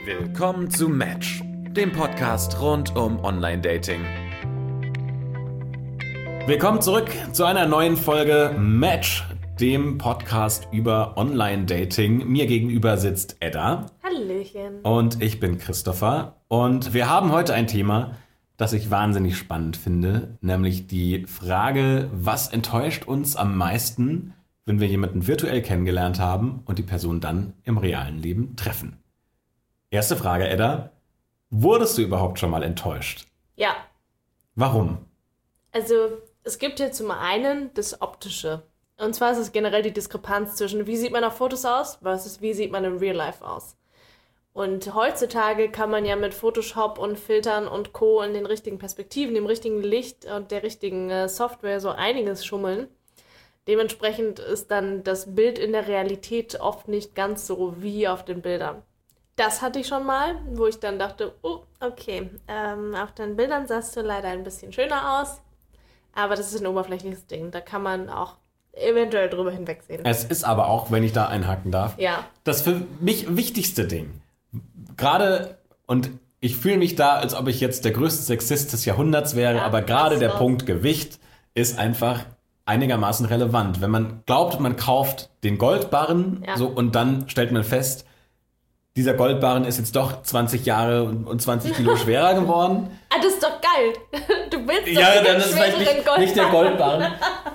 Willkommen zu Match, dem Podcast rund um Online-Dating. Willkommen zurück zu einer neuen Folge Match, dem Podcast über Online-Dating. Mir gegenüber sitzt Edda. Hallöchen. Und ich bin Christopher. Und wir haben heute ein Thema, das ich wahnsinnig spannend finde, nämlich die Frage, was enttäuscht uns am meisten, wenn wir jemanden virtuell kennengelernt haben und die Person dann im realen Leben treffen. Erste Frage, Edda. Wurdest du überhaupt schon mal enttäuscht? Ja. Warum? Also, es gibt ja zum einen das Optische. Und zwar ist es generell die Diskrepanz zwischen, wie sieht man auf Fotos aus, versus wie sieht man im Real Life aus. Und heutzutage kann man ja mit Photoshop und Filtern und Co. in den richtigen Perspektiven, dem richtigen Licht und der richtigen Software so einiges schummeln. Dementsprechend ist dann das Bild in der Realität oft nicht ganz so wie auf den Bildern. Das hatte ich schon mal, wo ich dann dachte, oh, okay, auf den Bildern sahst du leider ein bisschen schöner aus, aber das ist ein oberflächliches Ding, da kann man auch eventuell drüber hinwegsehen. Es ist aber auch, wenn ich da einhaken darf, das für mich wichtigste Ding. Gerade, und ich fühle mich da, als ob ich jetzt der größte Sexist des Jahrhunderts wäre, aber gerade der Punkt Gewicht ist einfach einigermaßen relevant. Wenn man glaubt, man kauft den Goldbarren so, und dann stellt man fest, dieser Goldbarren ist jetzt doch 20 Jahre und 20 Kilo schwerer geworden. Ah, das ist doch geil. Du willst doch dann ist es vielleicht nicht der Goldbarren.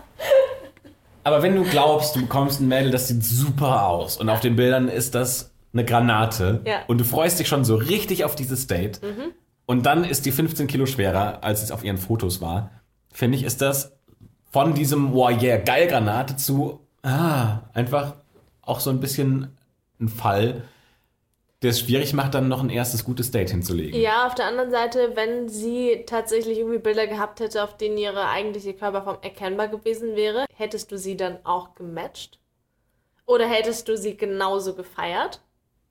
Aber wenn du glaubst, du bekommst ein Mädel, das sieht super aus und auf den Bildern ist das eine Granate und du freust dich schon so richtig auf dieses Date und dann ist die 15 Kilo schwerer, als es auf ihren Fotos war, finde ich, ist das von diesem wow, yeah, geil Granate zu einfach auch so ein bisschen ein Fall, der es schwierig macht, dann noch ein erstes gutes Date hinzulegen. Ja, auf der anderen Seite, wenn sie tatsächlich irgendwie Bilder gehabt hätte, auf denen ihre eigentliche Körperform erkennbar gewesen wäre, hättest du sie dann auch gematcht? Oder hättest du sie genauso gefeiert?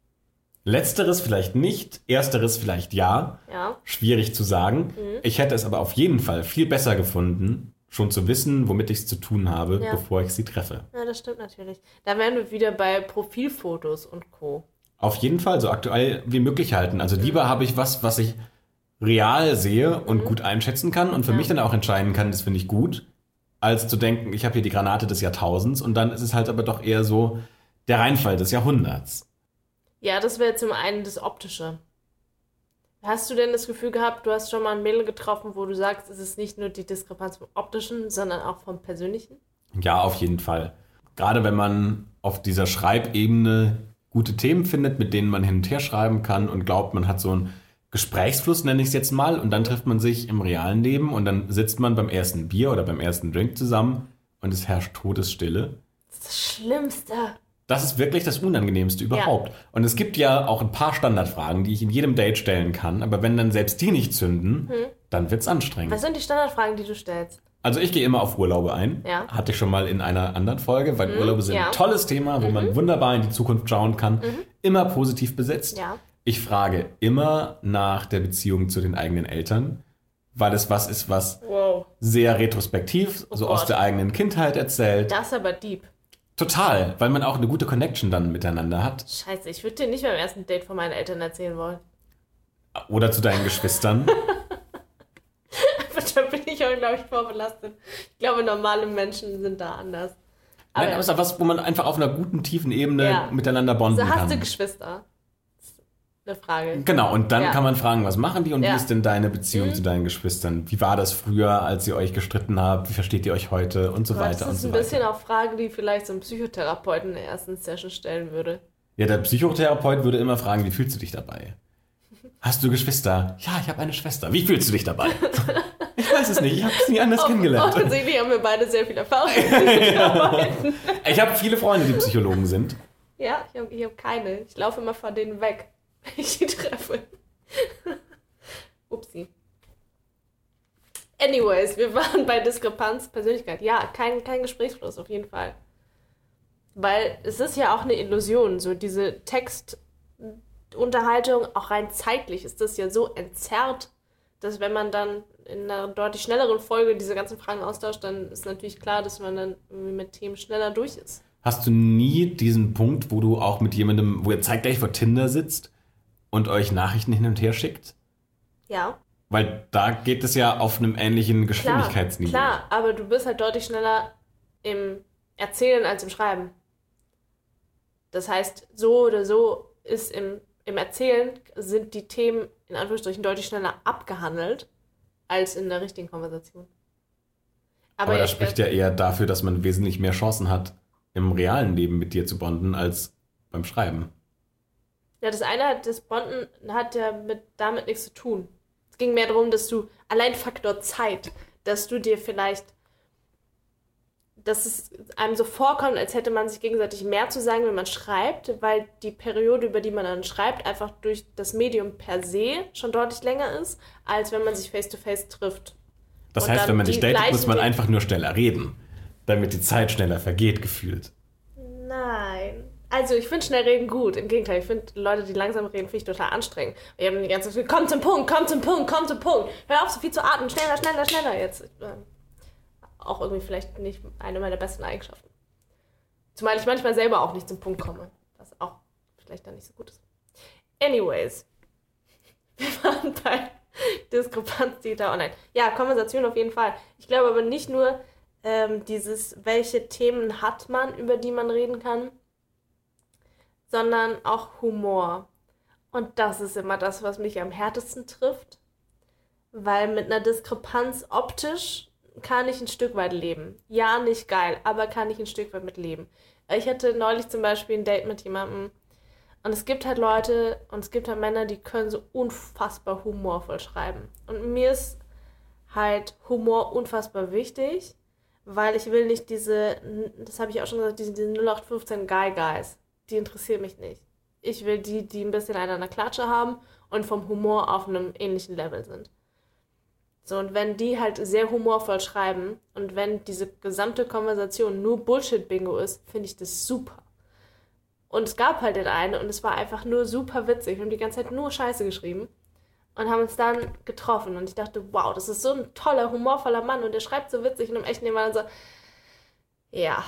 Letzteres vielleicht nicht, ersteres vielleicht ja. Schwierig zu sagen. Ich hätte es aber auf jeden Fall viel besser gefunden, schon zu wissen, womit ich es zu tun habe, bevor ich sie treffe. Ja, das stimmt natürlich. Da wären wir wieder bei Profilfotos und Co. Auf jeden Fall so aktuell wie möglich halten. Also lieber habe ich was ich real sehe und gut einschätzen kann und für mich dann auch entscheiden kann, das finde ich gut, als zu denken, ich habe hier die Granate des Jahrtausends und dann ist es halt aber doch eher so der Reinfall des Jahrhunderts. Ja, das wäre zum einen das Optische. Hast du denn das Gefühl gehabt, du hast schon mal ein Mädel getroffen, wo du sagst, es ist nicht nur die Diskrepanz vom Optischen, sondern auch vom Persönlichen? Ja, auf jeden Fall. Gerade wenn man auf dieser Schreibebene gute Themen findet, mit denen man hin und her schreiben kann und glaubt, man hat so einen Gesprächsfluss, nenne ich es jetzt mal, und dann trifft man sich im realen Leben und dann sitzt man beim ersten Bier oder beim ersten Drink zusammen und es herrscht Todesstille. Das ist das Schlimmste. Das ist wirklich das Unangenehmste überhaupt. Ja. Und es gibt ja auch ein paar Standardfragen, die ich in jedem Date stellen kann, aber wenn dann selbst die nicht zünden, dann wird's anstrengend. Was sind die Standardfragen, die du stellst? Also ich gehe immer auf Urlaube ein. Ja. Hatte ich schon mal in einer anderen Folge, weil Urlaube sind ein tolles Thema, wo man wunderbar in die Zukunft schauen kann. Immer positiv besetzt. Ja. Ich frage immer nach der Beziehung zu den eigenen Eltern, weil es was ist, was sehr retrospektiv, aus der eigenen Kindheit erzählt. Das ist aber deep. Total, weil man auch eine gute Connection dann miteinander hat. Scheiße, ich würde dir nicht beim ersten Date von meinen Eltern erzählen wollen. Oder zu deinen Geschwistern. Da bin ich auch, glaube ich, vorbelastet. Ich glaube, normale Menschen sind da anders. Aber nein, aber es ist was, wo man einfach auf einer guten, tiefen Ebene miteinander bonden kann. Hast du Geschwister? Das ist eine Frage. Genau, und dann kann man fragen, was machen die und wie ist denn deine Beziehung zu deinen Geschwistern? Wie war das früher, als ihr euch gestritten habt? Wie versteht ihr euch heute? Und so weiter und so weiter. Das ist ein bisschen auch Fragen, die vielleicht so ein Psychotherapeuten in der ersten Session stellen würde. Ja, der Psychotherapeut würde immer fragen, wie fühlst du dich dabei? Hast du Geschwister? Ja, ich habe eine Schwester. Wie fühlst du dich dabei? Ich weiß es nicht, ich habe es nie anders kennengelernt. Offensichtlich haben wir beide sehr viel Erfahrung. Ich habe viele Freunde, die Psychologen sind. Ja, ich hab keine. Ich laufe immer von denen weg, wenn ich die treffe. Upsi. Anyways, wir waren bei Diskrepanz, Persönlichkeit. Ja, kein Gesprächsfluss, auf jeden Fall. Weil es ist ja auch eine Illusion, so diese Textunterhaltung, auch rein zeitlich ist das ja so entzerrt, dass wenn man dann in einer deutlich schnelleren Folge diese ganzen Fragen austauscht, dann ist natürlich klar, dass man dann mit Themen schneller durch ist. Hast du nie diesen Punkt, wo du auch mit jemandem, wo ihr zeitgleich vor Tinder sitzt und euch Nachrichten hin und her schickt? Ja. Weil da geht es ja auf einem ähnlichen Geschwindigkeitsniveau. Klar, aber du bist halt deutlich schneller im Erzählen als im Schreiben. Das heißt, so oder so ist im Erzählen sind die Themen in Anführungsstrichen deutlich schneller abgehandelt als in der richtigen Konversation. Aber das spricht ja eher dafür, dass man wesentlich mehr Chancen hat, im realen Leben mit dir zu bonden, als beim Schreiben. Ja, das Bonden hat ja damit nichts zu tun. Es ging mehr darum, dass du, allein Faktor Zeit, dass du dir vielleicht, dass es einem so vorkommt, als hätte man sich gegenseitig mehr zu sagen, wenn man schreibt, weil die Periode, über die man dann schreibt, einfach durch das Medium per se schon deutlich länger ist, als wenn man sich face-to-face trifft. Das heißt, wenn man sich datet, muss man einfach nur schneller reden, damit die Zeit schneller vergeht, gefühlt. Nein. Also ich finde schnell reden gut. Im Gegenteil, ich finde Leute, die langsam reden, finde ich total anstrengend. Ich habe die ganze Zeit komm zum Punkt. Hör auf, so viel zu atmen. Schneller jetzt. Auch irgendwie vielleicht nicht eine meiner besten Eigenschaften. Zumal ich manchmal selber auch nicht zum Punkt komme. Was auch vielleicht dann nicht so gut ist. Anyways. Wir waren bei Diskrepanz digital online. Ja, Konversation auf jeden Fall. Ich glaube aber nicht nur welche Themen hat man, über die man reden kann, sondern auch Humor. Und das ist immer das, was mich am härtesten trifft, weil mit einer Diskrepanz optisch kann ich ein Stück weit leben. Ja, nicht geil, aber kann ich ein Stück weit mit leben. Ich hatte neulich zum Beispiel ein Date mit jemandem und es gibt halt Leute und es gibt halt Männer, die können so unfassbar humorvoll schreiben. Und mir ist halt Humor unfassbar wichtig, weil ich will nicht das habe ich auch schon gesagt, diese 0815 Guys. Die interessieren mich nicht. Ich will die ein bisschen einen an der Klatsche haben und vom Humor auf einem ähnlichen Level sind. So, und wenn die halt sehr humorvoll schreiben und wenn diese gesamte Konversation nur Bullshit-Bingo ist, finde ich das super. Und es gab halt den einen und es war einfach nur super witzig. Wir haben die ganze Zeit nur Scheiße geschrieben und haben uns dann getroffen. Und ich dachte, wow, das ist so ein toller, humorvoller Mann und der schreibt so witzig und im echten Leben war dann so, ja.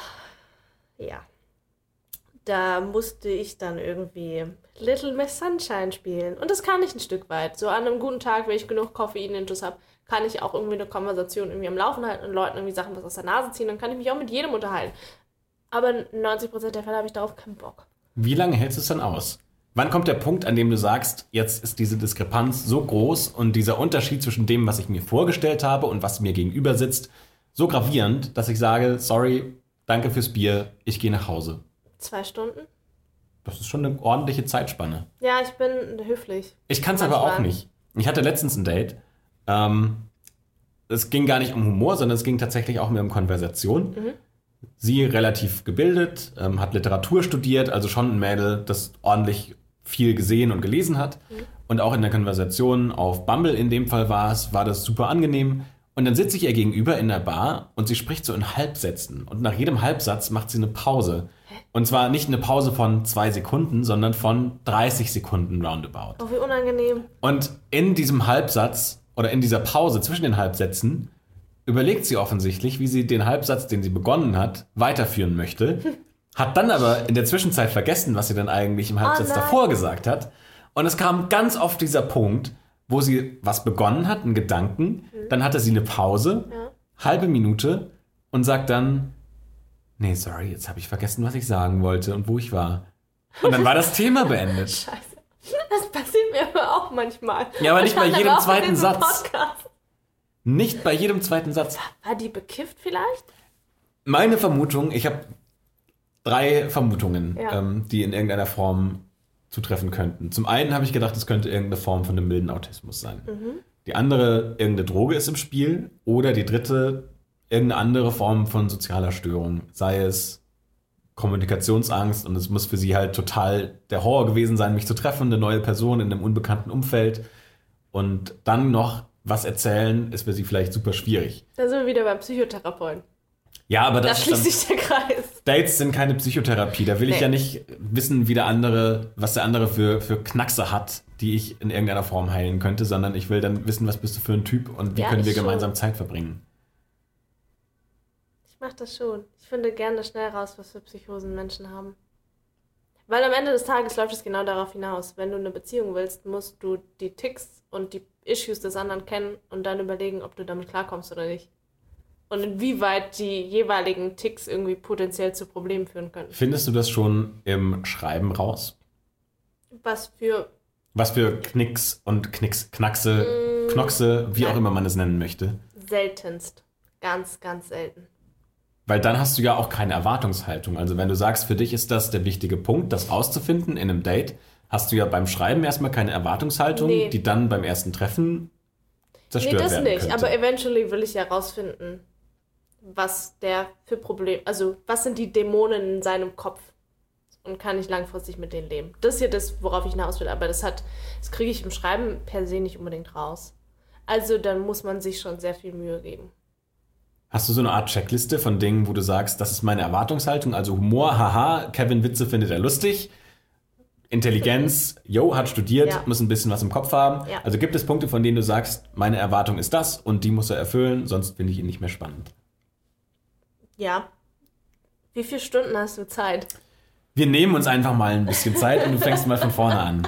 Da musste ich dann irgendwie Little Miss Sunshine spielen. Und das kann ich ein Stück weit. So an einem guten Tag, wenn ich genug Koffein-Intus habe, kann ich auch irgendwie eine Konversation irgendwie am Laufen halten und Leuten irgendwie Sachen was aus der Nase ziehen. Dann kann ich mich auch mit jedem unterhalten. Aber 90% der Fälle habe ich darauf keinen Bock. Wie lange hältst du es dann aus? Wann kommt der Punkt, an dem du sagst, jetzt ist diese Diskrepanz so groß und dieser Unterschied zwischen dem, was ich mir vorgestellt habe und was mir gegenüber sitzt, so gravierend, dass ich sage, sorry, danke fürs Bier, ich gehe nach Hause? 2 Stunden? Das ist schon eine ordentliche Zeitspanne. Ja, ich bin höflich. Ich kann es aber auch nicht. Ich hatte letztens ein Date. Es ging gar nicht um Humor, sondern es ging tatsächlich auch mehr um Konversation. Mhm. Sie relativ gebildet, hat Literatur studiert, also schon ein Mädel, das ordentlich viel gesehen und gelesen hat. Mhm. Und auch in der Konversation auf Bumble in dem Fall war das super angenehm. Und dann sitze ich ihr gegenüber in der Bar und sie spricht so in Halbsätzen. Und nach jedem Halbsatz macht sie eine Pause. Und zwar nicht eine Pause von 2 Sekunden, sondern von 30 Sekunden roundabout. Oh, wie unangenehm. Und in diesem Halbsatz oder in dieser Pause zwischen den Halbsätzen überlegt sie offensichtlich, wie sie den Halbsatz, den sie begonnen hat, weiterführen möchte. Hat dann aber in der Zwischenzeit vergessen, was sie dann eigentlich im Halbsatz davor gesagt hat. Und es kam ganz oft dieser Punkt, wo sie was begonnen hat, einen Gedanken, dann hatte sie eine Pause, halbe Minute und sagt dann, nee, sorry, jetzt habe ich vergessen, was ich sagen wollte und wo ich war. Und dann war das Thema beendet. Scheiße. Das passiert mir aber auch manchmal. Ja, aber nicht bei jedem zweiten Satz. Nicht bei jedem zweiten Satz. War die bekifft vielleicht? Meine Vermutung, ich habe 3 Vermutungen, die in irgendeiner Form zutreffen könnten. Zum einen habe ich gedacht, es könnte irgendeine Form von einem milden Autismus sein. Mhm. Die andere, irgendeine Droge ist im Spiel. Oder die dritte, irgendeine andere Form von sozialer Störung. Sei es Kommunikationsangst und es muss für sie halt total der Horror gewesen sein, mich zu treffen, eine neue Person in einem unbekannten Umfeld. Und dann noch was erzählen, ist für sie vielleicht super schwierig. Da sind wir wieder beim Psychotherapeuten. Ja, aber da schließt sich der Kreis. Dates sind keine Psychotherapie. Da will ich ja nicht wissen, was der andere für Knackse hat, die ich in irgendeiner Form heilen könnte, sondern ich will dann wissen, was bist du für ein Typ und wie können wir gemeinsam Zeit verbringen. Ich mach das schon. Ich finde gerne schnell raus, was für Psychosen Menschen haben. Weil am Ende des Tages läuft es genau darauf hinaus. Wenn du eine Beziehung willst, musst du die Ticks und die Issues des anderen kennen und dann überlegen, ob du damit klarkommst oder nicht. Und inwieweit die jeweiligen Ticks irgendwie potenziell zu Problemen führen können. Findest du das schon im Schreiben raus? Was für Knicks und Knackse, Knoxe, wie auch immer man es nennen möchte? Seltenst. Ganz, ganz selten. Weil dann hast du ja auch keine Erwartungshaltung. Also wenn du sagst, für dich ist das der wichtige Punkt, das rauszufinden in einem Date, hast du ja beim Schreiben erstmal keine Erwartungshaltung, die dann beim ersten Treffen zerstört werden könnte. Nee, das nicht. Aber eventually will ich ja rausfinden, was der für Probleme, also was sind die Dämonen in seinem Kopf und kann ich langfristig mit denen leben. Das ist hier das, worauf ich hinaus will, aber das kriege ich im Schreiben per se nicht unbedingt raus. Also dann muss man sich schon sehr viel Mühe geben. Hast du so eine Art Checkliste von Dingen, wo du sagst, das ist meine Erwartungshaltung, also Humor, haha, Kevin Witze findet er lustig, Intelligenz, hat studiert, muss ein bisschen was im Kopf haben. Ja. Also gibt es Punkte, von denen du sagst, meine Erwartung ist das und die muss er erfüllen, sonst finde ich ihn nicht mehr spannend. Ja. Wie viele Stunden hast du Zeit? Wir nehmen uns einfach mal ein bisschen Zeit und du fängst mal von vorne an.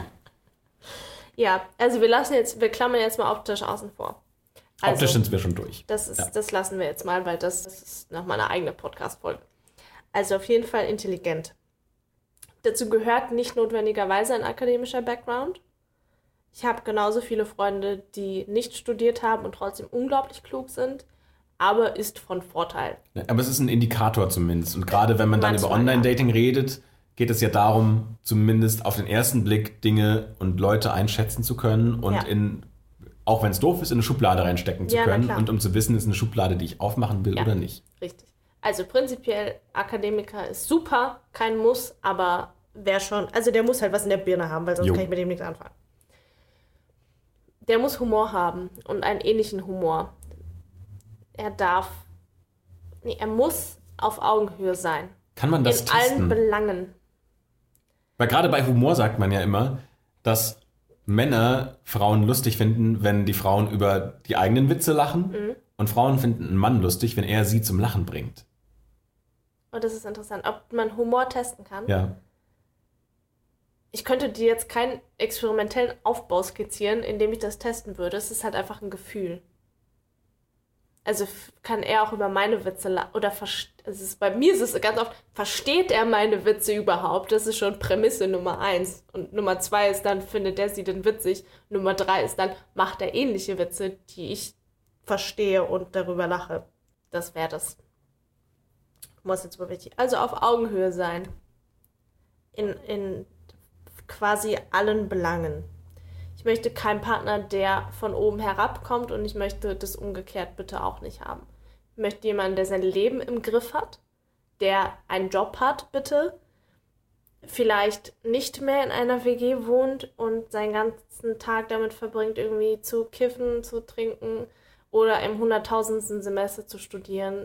Ja, also wir klammern jetzt mal optisch außen vor. Also, optisch sind wir schon durch. Das lassen wir jetzt mal, weil das ist noch mal eine eigene Podcast-Folge. Also auf jeden Fall intelligent. Dazu gehört nicht notwendigerweise ein akademischer Background. Ich habe genauso viele Freunde, die nicht studiert haben und trotzdem unglaublich klug sind. Aber ist von Vorteil. Aber es ist ein Indikator zumindest. Und gerade wenn man dann über Online-Dating redet, geht es ja darum, zumindest auf den ersten Blick Dinge und Leute einschätzen zu können und auch wenn es doof ist, in eine Schublade reinstecken zu können. Und um zu wissen, ist eine Schublade, die ich aufmachen will oder nicht. Richtig. Also prinzipiell, Akademiker ist super, kein Muss, aber wer schon, also der muss halt was in der Birne haben, weil sonst kann ich mit dem nichts anfangen. Der muss Humor haben und einen ähnlichen Humor. Er muss auf Augenhöhe sein. Kann man das testen? In allen Belangen. Weil gerade bei Humor sagt man ja immer, dass Männer Frauen lustig finden, wenn die Frauen über die eigenen Witze lachen und Frauen finden einen Mann lustig, wenn er sie zum Lachen bringt. Oh, das ist interessant. Ob man Humor testen kann? Ja. Ich könnte dir jetzt keinen experimentellen Aufbau skizzieren, indem ich das testen würde. Es ist halt einfach ein Gefühl. Also kann er auch über meine Witze oder bei mir ist es ganz oft, versteht er meine Witze überhaupt? Das ist schon Prämisse Nummer 1. Und Nummer 2 ist dann, findet er sie denn witzig? Nummer 3 ist dann, macht er ähnliche Witze, die ich verstehe und darüber lache. Das wäre das. Muss jetzt mal wichtig. Also auf Augenhöhe sein. In quasi allen Belangen. Ich möchte keinen Partner, der von oben herabkommt und ich möchte das umgekehrt bitte auch nicht haben. Ich möchte jemanden, der sein Leben im Griff hat, der einen Job hat, bitte, vielleicht nicht mehr in einer WG wohnt und seinen ganzen Tag damit verbringt, irgendwie zu kiffen, zu trinken oder im 100.000. Semester zu studieren.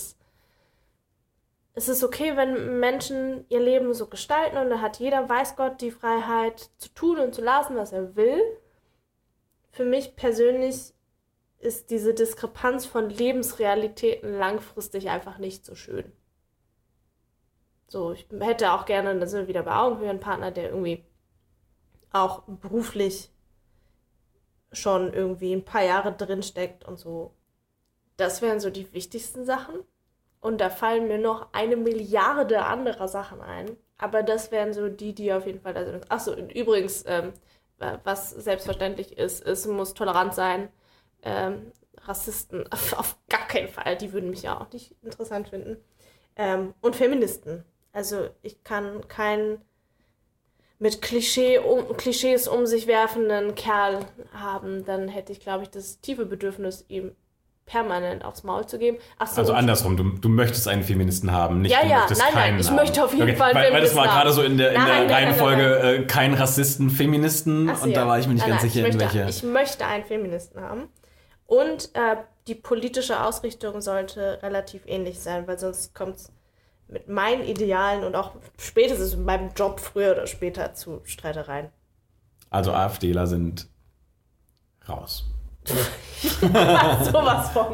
Es ist okay, wenn Menschen ihr Leben so gestalten und da hat jeder, weiß Gott, die Freiheit zu tun und zu lassen, was er will. Für mich persönlich ist diese Diskrepanz von Lebensrealitäten langfristig einfach nicht so schön. So, ich hätte auch gerne, da sind wir wieder bei Augenhöhe, einen Partner, der irgendwie auch beruflich schon irgendwie ein paar Jahre drinsteckt und so. Das wären so die wichtigsten Sachen. Und da fallen mir noch 1 Milliarde anderer Sachen ein. Aber das wären so die auf jeden Fall da sind. Achso, und übrigens, was selbstverständlich ist, es muss tolerant sein. Rassisten auf gar keinen Fall. Die würden mich ja auch nicht interessant finden. Und Feministen. Also ich kann keinen mit Klischees um sich werfenden Kerl haben. Dann hätte ich, glaube ich, das tiefe Bedürfnis, ihm permanent aufs Maul zu geben. Achso, also andersrum, du möchtest einen Feministen haben, nicht du möchtest keinen ich möchte auf jeden Fall einen Feministen haben. Weil das war gerade so in der Reihenfolge kein Rassisten, Feministen und da war ich mir nicht ganz sicher, in welche. Ich möchte einen Feministen haben und die politische Ausrichtung sollte relativ ähnlich sein, weil sonst kommt es mit meinen Idealen und auch spätestens in meinem Job früher oder später zu Streitereien. Also AfDler sind raus. Sowas von.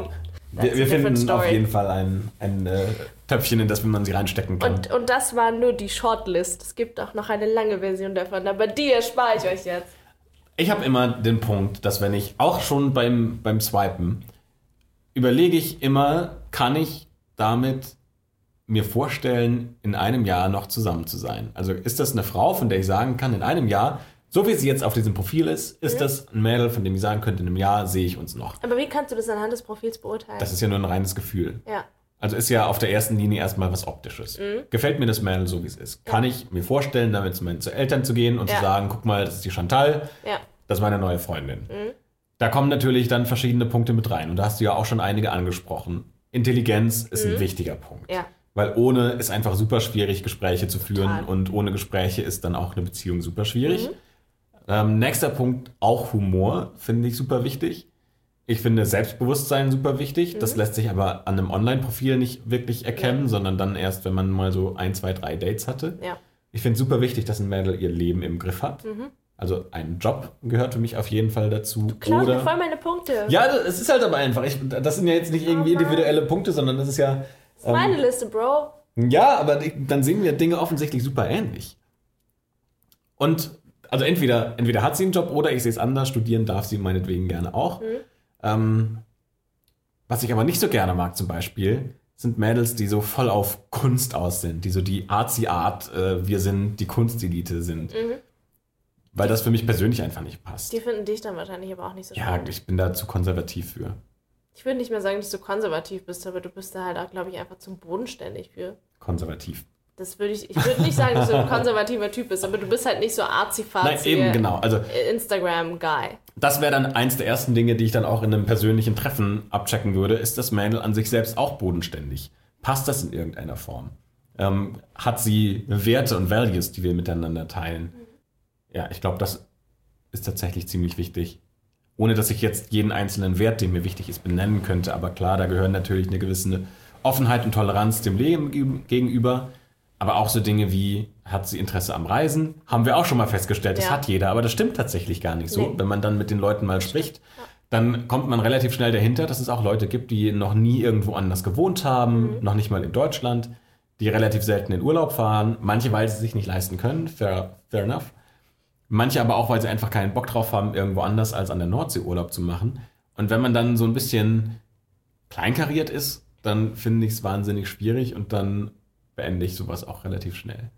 Wir finden auf jeden Fall ein Töpfchen, in das man sie reinstecken kann. Und das war nur die Shortlist. Es gibt auch noch eine lange Version davon, aber die erspare ich euch jetzt. Ich habe immer den Punkt, dass wenn ich auch schon beim Swipen überlege ich immer, kann ich damit mir vorstellen, in einem Jahr noch zusammen zu sein? Also ist das eine Frau, von der ich sagen kann, in einem Jahr, so wie sie jetzt auf diesem Profil ist das ein Mädel, von dem ich sagen könnte, in einem Jahr sehe ich uns noch. Aber wie kannst du das anhand des Profils beurteilen? Das ist ja nur ein reines Gefühl. Ja. Also ist ja auf der ersten Linie erstmal was Optisches. Gefällt mir das Mädel so, wie es ist? Kann ich mir vorstellen, damit zu Eltern zu gehen und zu sagen, guck mal, das ist die Chantal, das ist meine neue Freundin. Da kommen natürlich dann verschiedene Punkte mit rein. Und da hast du ja auch schon einige angesprochen. Intelligenz ist ein wichtiger Punkt. Ja. Weil ohne ist einfach super schwierig, Gespräche zu führen. Total. Und ohne Gespräche ist dann auch eine Beziehung super schwierig. Nächster Punkt, auch Humor, finde ich super wichtig. Ich finde Selbstbewusstsein super wichtig. Das lässt sich aber an einem Online-Profil nicht wirklich erkennen, sondern dann erst, wenn man mal so 1, 2, 3 Dates hatte. Ja. Ich finde es super wichtig, dass ein Mädel ihr Leben im Griff hat. Also ein Job gehört für mich auf jeden Fall dazu. Du klaust mir voll meine Punkte. Ja, es ist halt aber einfach. Das sind ja jetzt nicht irgendwie individuelle Punkte, sondern das ist ja... Das ist meine Liste, Bro. Ja, aber dann sehen wir Dinge offensichtlich super ähnlich. Und also entweder hat sie einen Job oder ich sehe es anders. Studieren darf sie meinetwegen gerne auch. Was ich aber nicht so gerne mag zum Beispiel, sind Mädels, die so voll auf Kunst aus sind. Die so die Artsy-Art, wir sind die Kunstelite sind. Weil das für mich persönlich einfach nicht passt. Die finden dich dann wahrscheinlich aber auch nicht so spannend. Ja, ich bin da zu konservativ für. Ich würde nicht mehr sagen, dass du konservativ bist, aber du bist da halt auch, glaube ich, einfach zum bodenständig für. Konservativ. Ich würde nicht sagen, dass du ein konservativer Typ bist, aber du bist halt nicht so arzi-fazi. Nein, eben, genau. Also, Instagram-Guy. Das wäre dann eins der ersten Dinge, die ich dann auch in einem persönlichen Treffen abchecken würde. Ist das Mädel an sich selbst auch bodenständig? Passt das in irgendeiner Form? Hat sie Werte und Values, die wir miteinander teilen? Ja, ich glaube, das ist tatsächlich ziemlich wichtig. Ohne, dass ich jetzt jeden einzelnen Wert, der mir wichtig ist, benennen könnte. Aber klar, da gehören natürlich eine gewisse Offenheit und Toleranz dem Leben gegenüber. Aber auch so Dinge wie, hat sie Interesse am Reisen? Haben wir auch schon mal festgestellt, das hat jeder. Aber das stimmt tatsächlich gar nicht so. Nee. Wenn man dann mit den Leuten mal spricht, dann kommt man relativ schnell dahinter, dass es auch Leute gibt, die noch nie irgendwo anders gewohnt haben, noch nicht mal in Deutschland, die relativ selten in Urlaub fahren. Manche, weil sie sich nicht leisten können, fair enough. Manche aber auch, weil sie einfach keinen Bock drauf haben, irgendwo anders als an der Nordsee Urlaub zu machen. Und wenn man dann so ein bisschen kleinkariert ist, dann finde ich es wahnsinnig schwierig und dann beende ich sowas auch relativ schnell.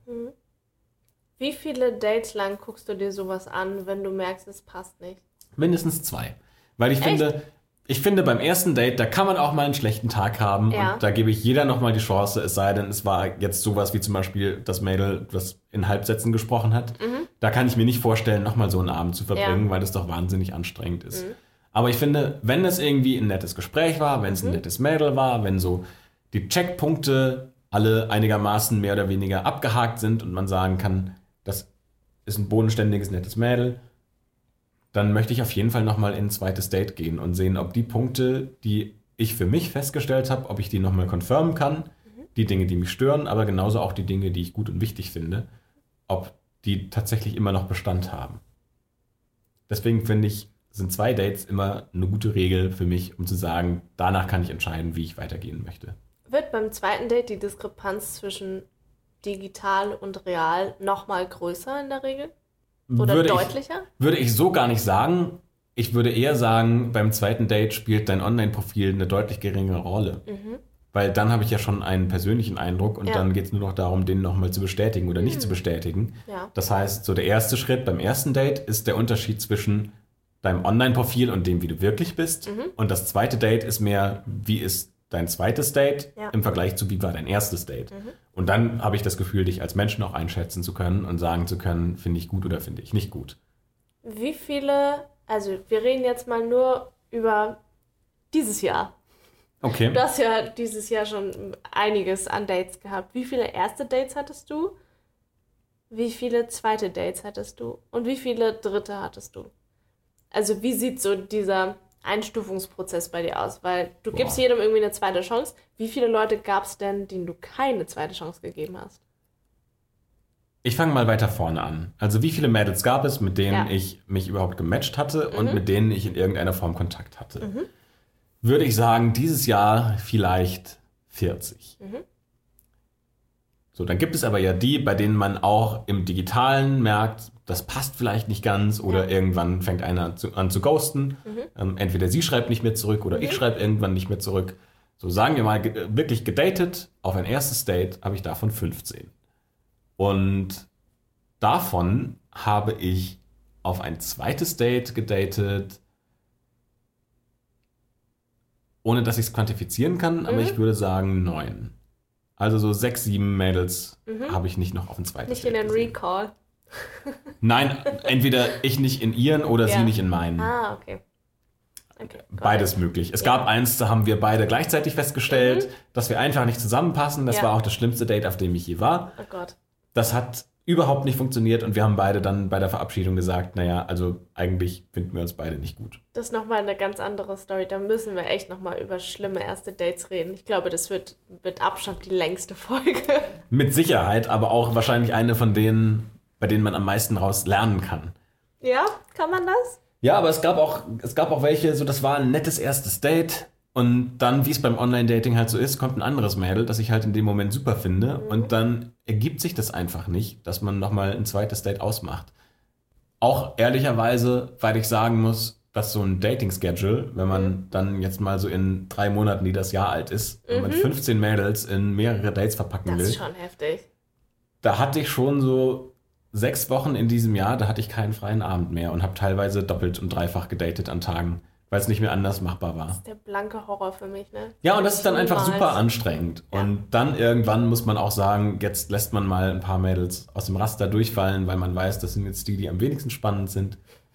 Wie viele Dates lang guckst du dir sowas an, wenn du merkst, es passt nicht? Mindestens 2. Weil ich finde, beim ersten Date, da kann man auch mal einen schlechten Tag haben und da gebe ich jeder nochmal die Chance, es sei denn, es war jetzt sowas wie zum Beispiel das Mädel, das in Halbsätzen gesprochen hat. Da kann ich mir nicht vorstellen, nochmal so einen Abend zu verbringen, weil das doch wahnsinnig anstrengend ist. Aber ich finde, wenn es irgendwie ein nettes Gespräch war, wenn es ein nettes Mädel war, wenn so die Checkpunkte alle einigermaßen mehr oder weniger abgehakt sind und man sagen kann, das ist ein bodenständiges, nettes Mädel, dann möchte ich auf jeden Fall nochmal in ein zweites Date gehen und sehen, ob die Punkte, die ich für mich festgestellt habe, ob ich die nochmal confirmen kann, die Dinge, die mich stören, aber genauso auch die Dinge, die ich gut und wichtig finde, ob die tatsächlich immer noch Bestand haben. Deswegen finde ich, sind 2 Dates immer eine gute Regel für mich, um zu sagen, danach kann ich entscheiden, wie ich weitergehen möchte. Wird beim zweiten Date die Diskrepanz zwischen digital und real nochmal größer in der Regel? Oder deutlicher? Würde ich so gar nicht sagen. Ich würde eher sagen, beim zweiten Date spielt dein Online-Profil eine deutlich geringere Rolle. Weil dann habe ich ja schon einen persönlichen Eindruck und dann geht es nur noch darum, den nochmal zu bestätigen oder nicht zu bestätigen. Ja. Das heißt, so der erste Schritt beim ersten Date ist der Unterschied zwischen deinem Online-Profil und dem, wie du wirklich bist. Und das zweite Date ist mehr, wie ist dein zweites Date im Vergleich zu, wie war dein erstes Date. Und dann habe ich das Gefühl, dich als Menschen auch einschätzen zu können und sagen zu können, finde ich gut oder finde ich nicht gut. Wie viele, also wir reden jetzt mal nur über dieses Jahr. Okay. Du hast ja dieses Jahr schon einiges an Dates gehabt. Wie viele erste Dates hattest du? Wie viele zweite Dates hattest du? Und wie viele dritte hattest du? Also wie sieht so dieser Einstufungsprozess bei dir aus? Weil du gibst jedem irgendwie eine zweite Chance. Wie viele Leute gab es denn, denen du keine zweite Chance gegeben hast? Ich fange mal weiter vorne an. Also wie viele Mädels gab es, mit denen ich mich überhaupt gematcht hatte und mit denen ich in irgendeiner Form Kontakt hatte? würde ich sagen, dieses Jahr vielleicht 40. So, dann gibt es aber ja die, bei denen man auch im Digitalen merkt, das passt vielleicht nicht ganz oder irgendwann fängt einer an zu ghosten. Entweder sie schreibt nicht mehr zurück oder ich schreibe irgendwann nicht mehr zurück. So, sagen wir mal, wirklich gedatet, auf ein erstes Date habe ich davon 15. Und davon habe ich auf ein zweites Date gedatet, ohne dass ich es quantifizieren kann, aber ich würde sagen 9. Also so 6, 7 Mädels habe ich nicht noch auf ein zweites Date Nicht in den gesehen. Recall. Nein, entweder ich nicht in ihren oder sie nicht in meinen. Ah, okay. Beides möglich. Es gab eins, da haben wir beide gleichzeitig festgestellt, dass wir einfach nicht zusammenpassen. Das war auch das schlimmste Date, auf dem ich je war. Oh Gott. Das hat überhaupt nicht funktioniert und wir haben beide dann bei der Verabschiedung gesagt, naja, also eigentlich finden wir uns beide nicht gut. Das ist nochmal eine ganz andere Story. Da müssen wir echt nochmal über schlimme erste Dates reden. Ich glaube, das wird mit Abstand die längste Folge. Mit Sicherheit, aber auch wahrscheinlich eine von denen, bei denen man am meisten raus lernen kann. Ja, kann man das? Ja, aber es gab auch welche, so das war ein nettes erstes Date und dann, wie es beim Online-Dating halt so ist, kommt ein anderes Mädel, das ich halt in dem Moment super finde und dann ergibt sich das einfach nicht, dass man nochmal ein zweites Date ausmacht. Auch ehrlicherweise, weil ich sagen muss, dass so ein Dating-Schedule, wenn man dann jetzt mal so in 3 Monaten, die das Jahr alt ist, wenn man 15 Mädels in mehrere Dates verpacken will. Das ist schon heftig. Da hatte ich schon so 6 Wochen in diesem Jahr, da hatte ich keinen freien Abend mehr und habe teilweise doppelt und dreifach gedatet an Tagen, weil es nicht mehr anders machbar war. Das ist der blanke Horror für mich, ne? Ja, und das ist dann einfach Niemals. super anstrengend. Ja. Und dann irgendwann muss man auch sagen, jetzt lässt man mal ein paar Mädels aus dem Raster durchfallen, weil man weiß, das sind jetzt die am wenigsten spannend sind.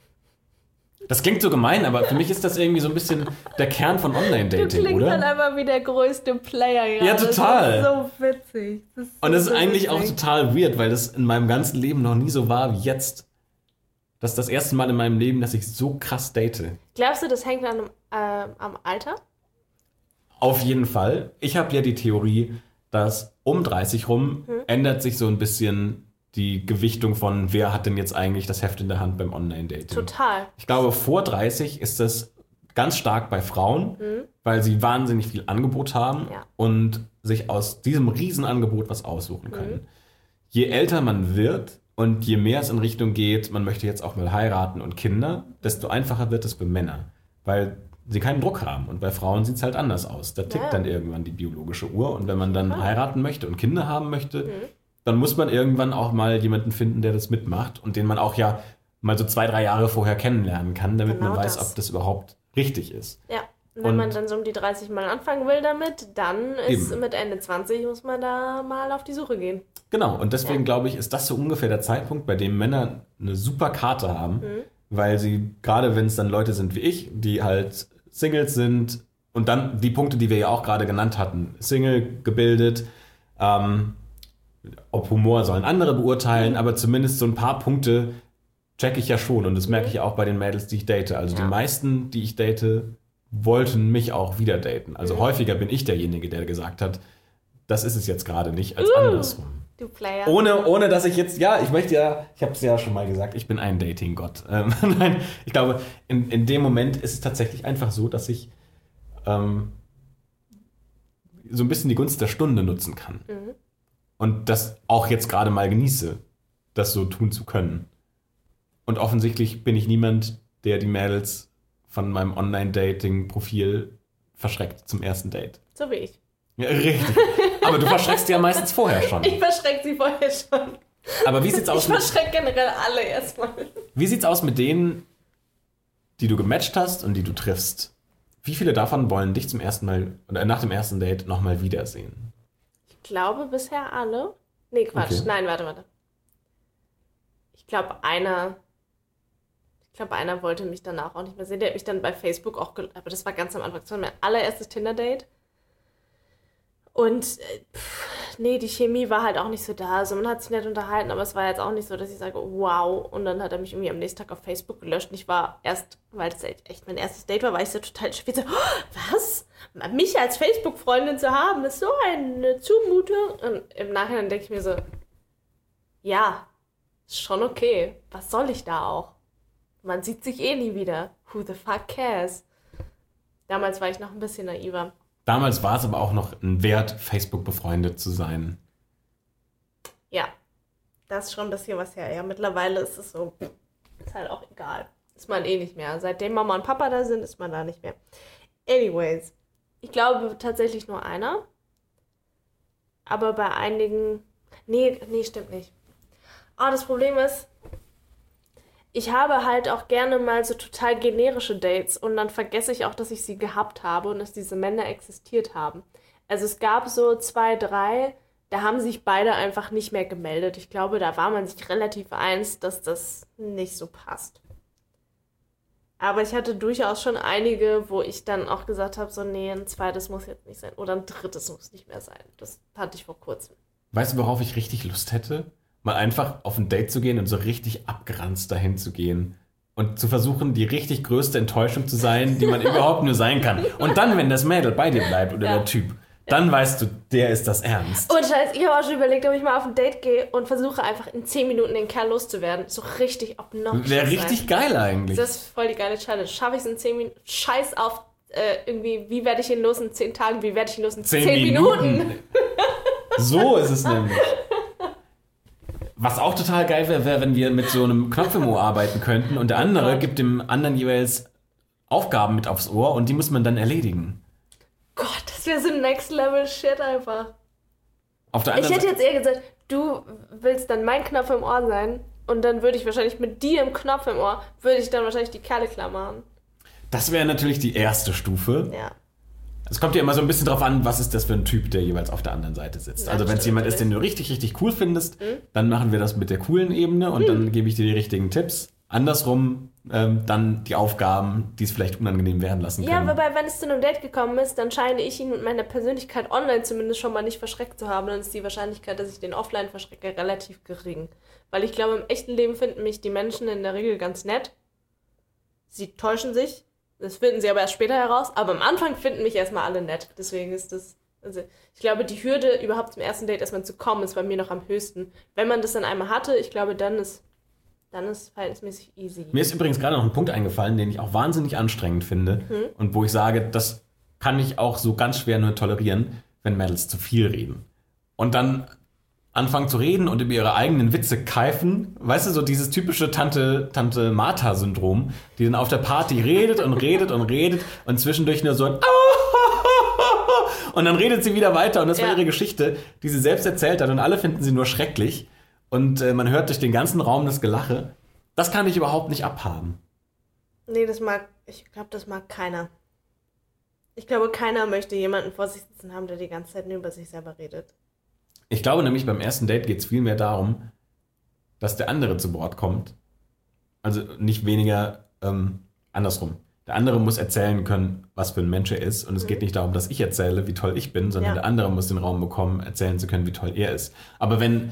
Das klingt so gemein, aber für mich ist das irgendwie so ein bisschen der Kern von Online-Dating, oder? Du klingst dann einfach wie der größte Player gerade. Ja, total. Das ist so witzig. Und das ist eigentlich auch total weird, weil das in meinem ganzen Leben noch nie so war wie jetzt. Das ist das erste Mal in meinem Leben, dass ich so krass date. Glaubst du, das hängt am Alter? Auf jeden Fall. Ich habe ja die Theorie, dass um 30 rum ändert sich so ein bisschen die Gewichtung von, wer hat denn jetzt eigentlich das Heft in der Hand beim Online-Dating. Total. Ich glaube, vor 30 ist das ganz stark bei Frauen, weil sie wahnsinnig viel Angebot haben und sich aus diesem Riesenangebot was aussuchen können. Je älter man wird und je mehr es in Richtung geht, man möchte jetzt auch mal heiraten und Kinder, desto einfacher wird es für Männer, weil sie keinen Druck haben. Und bei Frauen sieht es halt anders aus. Da tickt dann irgendwann die biologische Uhr und wenn man dann heiraten möchte und Kinder haben möchte, dann muss man irgendwann auch mal jemanden finden, der das mitmacht und den man auch ja mal so 2, 3 Jahre vorher kennenlernen kann, damit man weiß, ob das überhaupt richtig ist. Ja, und wenn man dann so um die 30 mal anfangen will damit, dann ist mit Ende 20 muss man da mal auf die Suche gehen. Genau, und deswegen glaube ich, ist das so ungefähr der Zeitpunkt, bei dem Männer eine super Karte haben, weil sie, gerade wenn es dann Leute sind wie ich, die halt Singles sind und dann die Punkte, die wir ja auch gerade genannt hatten, Single, gebildet, ob Humor sollen andere beurteilen, aber zumindest so ein paar Punkte check ich ja schon und das merke ich ja auch bei den Mädels, die ich date. Also die meisten, die ich date, wollten mich auch wieder daten. Also häufiger bin ich derjenige, der gesagt hat, das ist es jetzt gerade nicht, als andersrum. Du Player. Ohne dass ich jetzt, ich habe es ja schon mal gesagt, ich bin ein Dating-Gott. Nein, ich glaube, in dem Moment ist es tatsächlich einfach so, dass ich so ein bisschen die Gunst der Stunde nutzen kann. Und das auch jetzt gerade mal genieße, das so tun zu können. Und offensichtlich bin ich niemand, der die Mädels von meinem Online-Dating-Profil verschreckt zum ersten Date. So wie ich. Ja, richtig. Aber du verschreckst die ja meistens vorher schon. Ich verschrecke sie vorher schon. Aber wie sieht's aus Ich verschrecke generell alle erstmal. Wie sieht's aus mit denen, die du gematcht hast und die du triffst? Wie viele davon wollen dich zum ersten Mal oder nach dem ersten Date nochmal wiedersehen? Ich glaube bisher alle. Nee, Quatsch. Okay. Nein, warte. Ich glaube, einer wollte mich danach auch nicht mehr sehen. Der hat mich dann bei Facebook auch aber das war ganz am Anfang. Das war mein allererstes Tinder-Date. Und die Chemie war halt auch nicht so da. Also man hat sich nicht unterhalten, aber es war jetzt auch nicht so, dass ich sage, wow. Und dann hat er mich irgendwie am nächsten Tag auf Facebook gelöscht. Und ich war erst, weil es echt mein erstes Date war ich so total spät so, was? Mich als Facebook-Freundin zu haben, ist so eine Zumutung. Und im Nachhinein denke ich mir so, ja, ist schon okay. Was soll ich da auch? Man sieht sich eh nie wieder. Who the fuck cares? Damals war ich noch ein bisschen naiver. Damals war es aber auch noch ein Wert, Facebook befreundet zu sein. Ja, das ist schon ein bisschen was her. Ja, mittlerweile ist es so, ist halt auch egal. Ist man eh nicht mehr. Seitdem Mama und Papa da sind, ist man da nicht mehr. Anyways, ich glaube tatsächlich nur einer. Aber bei einigen... Nee, stimmt nicht. Das Problem ist, ich habe halt auch gerne mal so total generische Dates und dann vergesse ich auch, dass ich sie gehabt habe und dass diese Männer existiert haben. Also es gab so 2, 3, da haben sich beide einfach nicht mehr gemeldet. Ich glaube, da war man sich relativ eins, dass das nicht so passt. Aber ich hatte durchaus schon einige, wo ich dann auch gesagt habe, so nee, ein zweites muss jetzt nicht sein oder ein drittes muss nicht mehr sein. Das hatte ich vor kurzem. Weißt du, worauf ich richtig Lust hätte? Mal einfach auf ein Date zu gehen und so richtig abgeranzt dahin zu gehen. Und zu versuchen, die richtig größte Enttäuschung zu sein, die man überhaupt nur sein kann. Und dann, wenn das Mädel bei dir bleibt oder der Typ, dann weißt du, der ist das ernst. Und Scheiß, ich habe auch schon überlegt, ob ich mal auf ein Date gehe und versuche einfach in 10 Minuten den Kerl loszuwerden. So richtig obnoxious. Wäre richtig geil eigentlich. Das ist voll die geile Challenge. Schaffe ich es in 10 Minuten? Scheiß auf irgendwie, wie werde ich ihn los in 10 Tagen? Wie werde ich ihn los in 10 Minuten? So ist es nämlich. Was auch total geil wäre, wenn wir mit so einem Knopfmemo arbeiten könnten und der andere gibt dem anderen jeweils Aufgaben mit aufs Ohr und die muss man dann erledigen. Gott, das wäre so Next Level Shit einfach. Auf der anderen Ich hätte jetzt eher gesagt, du willst dann mein Knopf im Ohr sein und dann würde ich wahrscheinlich mit dir im Knopf im Ohr, würde ich dann wahrscheinlich die Kerle klar machen. Das wäre natürlich die erste Stufe. Ja. Es kommt ja immer so ein bisschen drauf an, was ist das für ein Typ, der jeweils auf der anderen Seite sitzt. Ja, also wenn es jemand ist, den du richtig, richtig cool findest, dann machen wir das mit der coolen Ebene und dann gebe ich dir die richtigen Tipps. Andersrum dann die Aufgaben, die es vielleicht unangenehm werden lassen können. Ja, wobei, wenn es zu einem Date gekommen ist, dann scheine ich ihn mit meiner Persönlichkeit online zumindest schon mal nicht verschreckt zu haben. Dann ist die Wahrscheinlichkeit, dass ich den offline verschrecke, relativ gering. Weil ich glaube, im echten Leben finden mich die Menschen in der Regel ganz nett. Sie täuschen sich. Das finden sie aber erst später heraus. Aber am Anfang finden mich erstmal alle nett. Deswegen ist das... Also ich glaube, die Hürde, überhaupt zum ersten Date erstmal zu kommen, ist bei mir noch am höchsten. Wenn man das dann einmal hatte, ich glaube, dann ist verhältnismäßig easy. Mir ist übrigens gerade noch ein Punkt eingefallen, den ich auch wahnsinnig anstrengend finde und wo ich sage, das kann ich auch so ganz schwer nur tolerieren, wenn Mädels zu viel reden. Und dann anfangen zu reden und über ihre eigenen Witze keifen. Weißt du, so dieses typische Tante Martha-Syndrom, die dann auf der Party redet und redet und redet und zwischendurch nur so ein und dann redet sie wieder weiter und das war ihre Geschichte, die sie selbst erzählt hat und alle finden sie nur schrecklich und man hört durch den ganzen Raum das Gelache. Das kann ich überhaupt nicht abhaben. Nee, ich glaube, das mag keiner. Ich glaube, keiner möchte jemanden vor sich sitzen haben, der die ganze Zeit nur über sich selber redet. Ich glaube nämlich, beim ersten Date geht es viel mehr darum, dass der andere zu Wort kommt. Also nicht weniger andersrum. Der andere muss erzählen können, was für ein Mensch er ist. Und es geht nicht darum, dass ich erzähle, wie toll ich bin, sondern der andere muss den Raum bekommen, erzählen zu können, wie toll er ist. Aber wenn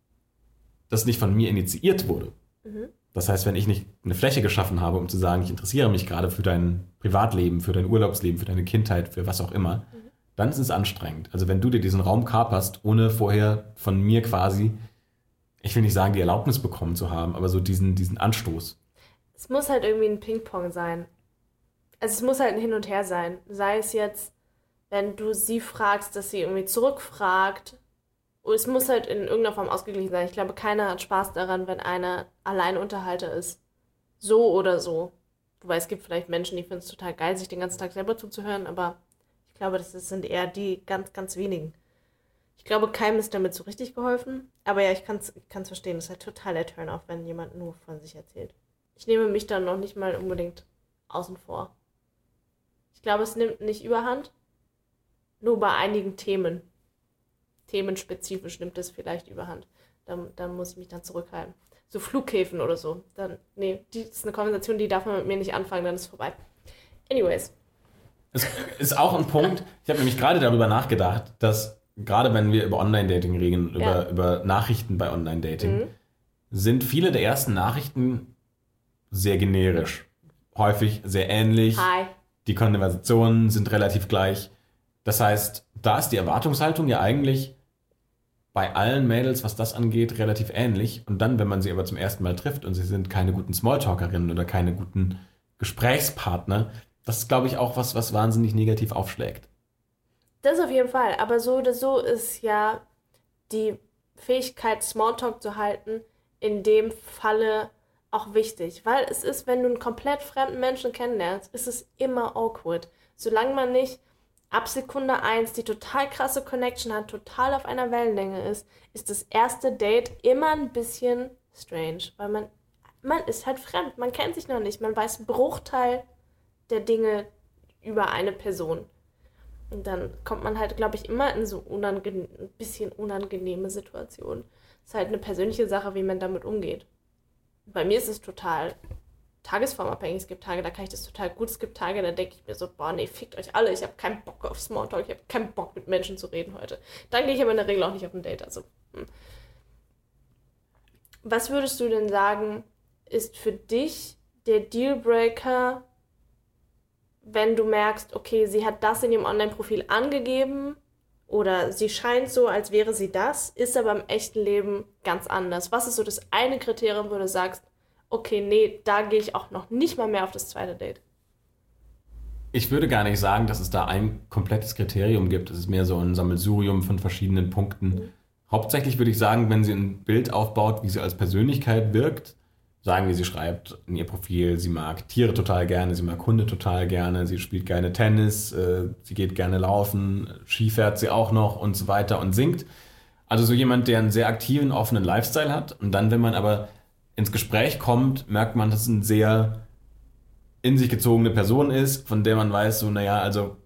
das nicht von mir initiiert wurde, das heißt, wenn ich nicht eine Fläche geschaffen habe, um zu sagen, ich interessiere mich gerade für dein Privatleben, für dein Urlaubsleben, für deine Kindheit, für was auch immer, dann ist es anstrengend. Also wenn du dir diesen Raum kaperst, ohne vorher von mir quasi, ich will nicht sagen, die Erlaubnis bekommen zu haben, aber so diesen Anstoß. Es muss halt irgendwie ein Ping-Pong sein. Also es muss halt ein Hin und Her sein. Sei es jetzt, wenn du sie fragst, dass sie irgendwie zurückfragt. Es muss halt in irgendeiner Form ausgeglichen sein. Ich glaube, keiner hat Spaß daran, wenn einer Alleinunterhalter ist. So oder so. Wobei es gibt vielleicht Menschen, die finden es total geil, sich den ganzen Tag selber zuzuhören, aber ich glaube, das sind eher die ganz, ganz wenigen. Ich glaube, keinem ist damit so richtig geholfen. Aber ja, ich kann's verstehen. Das ist halt total der Turn-off, wenn jemand nur von sich erzählt. Ich nehme mich dann noch nicht mal unbedingt außen vor. Ich glaube, es nimmt nicht überhand. Nur bei einigen Themen. Themenspezifisch nimmt es vielleicht überhand. Dann muss ich mich dann zurückhalten. So Flughäfen oder so. Das ist eine Konversation, die darf man mit mir nicht anfangen, dann ist es vorbei. Anyways. Es ist auch ein Punkt, ich habe nämlich gerade darüber nachgedacht, dass gerade wenn wir über Online-Dating reden, über Nachrichten bei Online-Dating, sind viele der ersten Nachrichten sehr generisch. Häufig sehr ähnlich. Hi. Die Konversationen sind relativ gleich. Das heißt, da ist die Erwartungshaltung ja eigentlich bei allen Mädels, was das angeht, relativ ähnlich. Und dann, wenn man sie aber zum ersten Mal trifft und sie sind keine guten Smalltalkerinnen oder keine guten Gesprächspartner, Das ist, glaube ich, auch was wahnsinnig negativ aufschlägt. Das auf jeden Fall. Aber so oder so ist ja die Fähigkeit, Smalltalk zu halten, in dem Falle auch wichtig. Weil es ist, wenn du einen komplett fremden Menschen kennenlernst, ist es immer awkward. Solange man nicht ab Sekunde 1 die total krasse Connection hat, total auf einer Wellenlänge ist das erste Date immer ein bisschen strange. Weil man ist halt fremd, man kennt sich noch nicht, man weiß einen Bruchteil der Dinge über eine Person. Und dann kommt man halt, glaube ich, immer in so ein bisschen unangenehme Situationen. Es ist halt eine persönliche Sache, wie man damit umgeht. Bei mir ist es total tagesformabhängig. Es gibt Tage, da kann ich das total gut. Es gibt Tage, da denke ich mir so, boah, nee, fickt euch alle. Ich habe keinen Bock auf Smalltalk. Ich habe keinen Bock, mit Menschen zu reden heute. Dann gehe ich aber in der Regel auch nicht auf ein Date. Also, Was würdest du denn sagen, ist für dich der Dealbreaker, wenn du merkst, okay, sie hat das in ihrem Online-Profil angegeben oder sie scheint so, als wäre sie das, ist aber im echten Leben ganz anders. Was ist so das eine Kriterium, wo du sagst, okay, nee, da gehe ich auch noch nicht mal mehr auf das zweite Date? Ich würde gar nicht sagen, dass es da ein komplettes Kriterium gibt. Es ist mehr so ein Sammelsurium von verschiedenen Punkten. Hauptsächlich würde ich sagen, wenn sie ein Bild aufbaut, wie sie als Persönlichkeit wirkt, sagen wir, sie schreibt in ihr Profil, sie mag Tiere total gerne, sie mag Hunde total gerne, sie spielt gerne Tennis, sie geht gerne laufen, Ski fährt sie auch noch und so weiter und singt. Also so jemand, der einen sehr aktiven, offenen Lifestyle hat. Und dann, wenn man aber ins Gespräch kommt, merkt man, dass es eine sehr in sich gezogene Person ist, von der man weiß, so, naja, also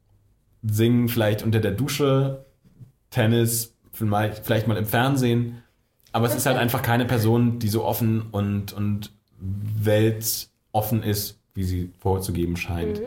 singen vielleicht unter der Dusche, Tennis vielleicht mal im Fernsehen. Aber es ist halt einfach keine Person, die so offen und weltoffen ist, wie sie vorzugeben scheint.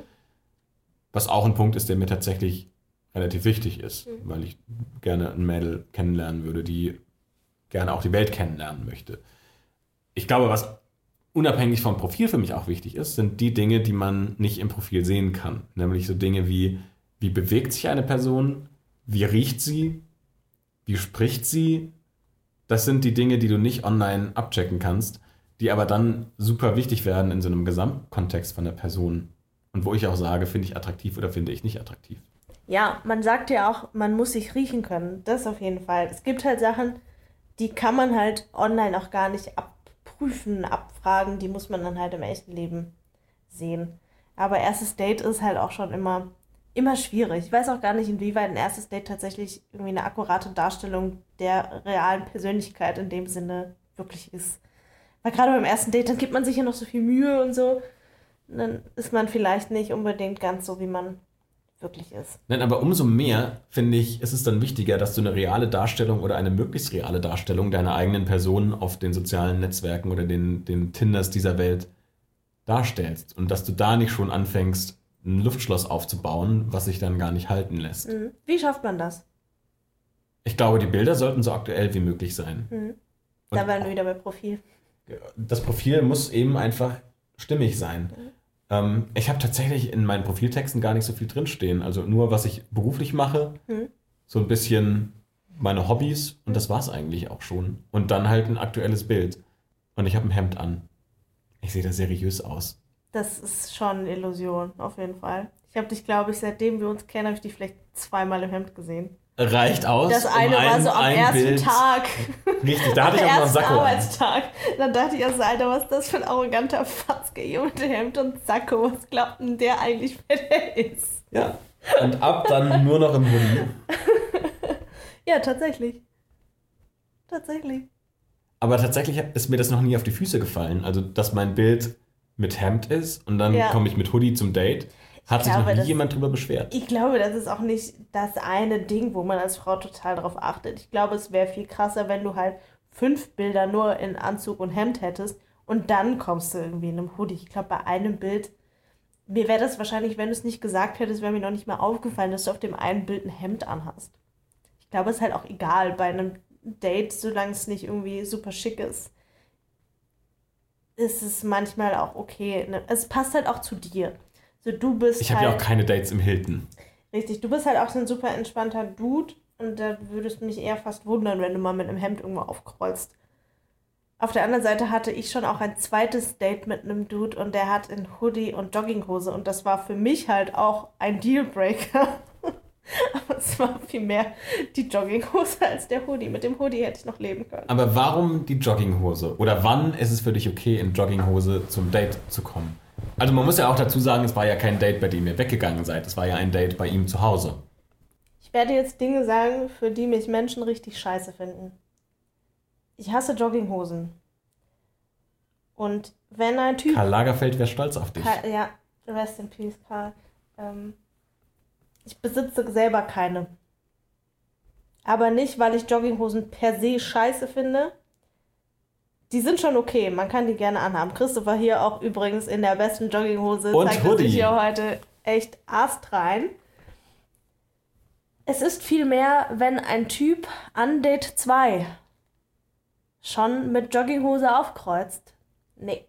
Was auch ein Punkt ist, der mir tatsächlich relativ wichtig ist, weil ich gerne ein Mädel kennenlernen würde, die gerne auch die Welt kennenlernen möchte. Ich glaube, was unabhängig vom Profil für mich auch wichtig ist, sind die Dinge, die man nicht im Profil sehen kann. Nämlich so Dinge wie bewegt sich eine Person, wie riecht sie, wie spricht sie. Das sind die Dinge, die du nicht online abchecken kannst, die aber dann super wichtig werden in so einem Gesamtkontext von der Person. Und wo ich auch sage, finde ich attraktiv oder finde ich nicht attraktiv. Ja, man sagt ja auch, man muss sich riechen können. Das auf jeden Fall. Es gibt halt Sachen, die kann man halt online auch gar nicht abprüfen, abfragen. Die muss man dann halt im echten Leben sehen. Aber erstes Date ist halt auch schon immer schwierig. Ich weiß auch gar nicht, inwieweit ein erstes Date tatsächlich irgendwie eine akkurate Darstellung der realen Persönlichkeit in dem Sinne wirklich ist. Weil gerade beim ersten Date, dann gibt man sich ja noch so viel Mühe und so. Und dann ist man vielleicht nicht unbedingt ganz so, wie man wirklich ist. Nein, aber umso mehr, finde ich, ist es dann wichtiger, dass du eine reale Darstellung oder eine möglichst reale Darstellung deiner eigenen Person auf den sozialen Netzwerken oder den Tinders dieser Welt darstellst. Und dass du da nicht schon anfängst, ein Luftschloss aufzubauen, was sich dann gar nicht halten lässt. Wie schafft man das? Ich glaube, die Bilder sollten so aktuell wie möglich sein. Da wären wir wieder bei Profil. Das Profil muss eben einfach stimmig sein. Ich habe tatsächlich in meinen Profiltexten gar nicht so viel drinstehen. Also nur, was ich beruflich mache, so ein bisschen meine Hobbys und das war's eigentlich auch schon. Und dann halt ein aktuelles Bild. Und ich habe ein Hemd an. Ich sehe da seriös aus. Das ist schon eine Illusion, auf jeden Fall. Ich habe dich, glaube ich, seitdem wir uns kennen, habe ich dich vielleicht 2-mal im Hemd gesehen. Reicht aus. Das eine war so am ersten Bild. Tag. Richtig, da hatte ich auch noch einen Sakko an. Arbeitstag. Dann dachte ich also, Alter, was ist das für ein arroganter Fatzke hier mit dem Hemd und Sakko? Was glaubt denn der eigentlich, wer der ist? Ja, und ab dann nur noch im Hoodie. Ja, tatsächlich. Tatsächlich. Aber tatsächlich ist mir das noch nie auf die Füße gefallen. Also, dass mein Bild mit Hemd ist und dann komme ich mit Hoodie zum Date. Hat sich noch nie jemand drüber beschwert. Ich glaube, das ist auch nicht das eine Ding, wo man als Frau total drauf achtet. Ich glaube, es wäre viel krasser, wenn du halt 5 Bilder nur in Anzug und Hemd hättest und dann kommst du irgendwie in einem Hoodie. Ich glaube, bei einem Bild, mir wäre das wahrscheinlich, wenn du es nicht gesagt hättest, wäre mir noch nicht mal aufgefallen, dass du auf dem einen Bild ein Hemd anhast. Ich glaube, es ist halt auch egal bei einem Date, solange es nicht irgendwie super schick ist. Ist es manchmal auch okay. Es passt halt auch zu dir. So, du bist ich habe ja auch keine Dates im Hilton. Richtig, du bist halt auch so ein super entspannter Dude und da würdest du mich eher fast wundern, wenn du mal mit einem Hemd irgendwo aufkreuzt. Auf der anderen Seite hatte ich schon auch ein zweites Date mit einem Dude und der hat in Hoodie und Jogginghose und das war für mich halt auch ein Dealbreaker. Aber es war viel mehr die Jogginghose als der Hoodie. Mit dem Hoodie hätte ich noch leben können. Aber warum die Jogginghose? Oder wann ist es für dich okay, in Jogginghose zum Date zu kommen? Also man muss ja auch dazu sagen, es war ja kein Date, bei dem ihr weggegangen seid. Es war ja ein Date bei ihm zu Hause. Ich werde jetzt Dinge sagen, für die mich Menschen richtig scheiße finden. Ich hasse Jogginghosen. Und wenn ein Typ... Karl Lagerfeld wäre stolz auf dich. Ja, rest in peace, Karl. Ich besitze selber keine. Aber nicht, weil ich Jogginghosen per se scheiße finde. Die sind schon okay, man kann die gerne anhaben. Christopher hier auch übrigens in der besten Jogginghose. Und zeigt Hoodie. sich hier heute echt astrein. Es ist vielmehr, wenn ein Typ an Date 2 schon mit Jogginghose aufkreuzt. Nee.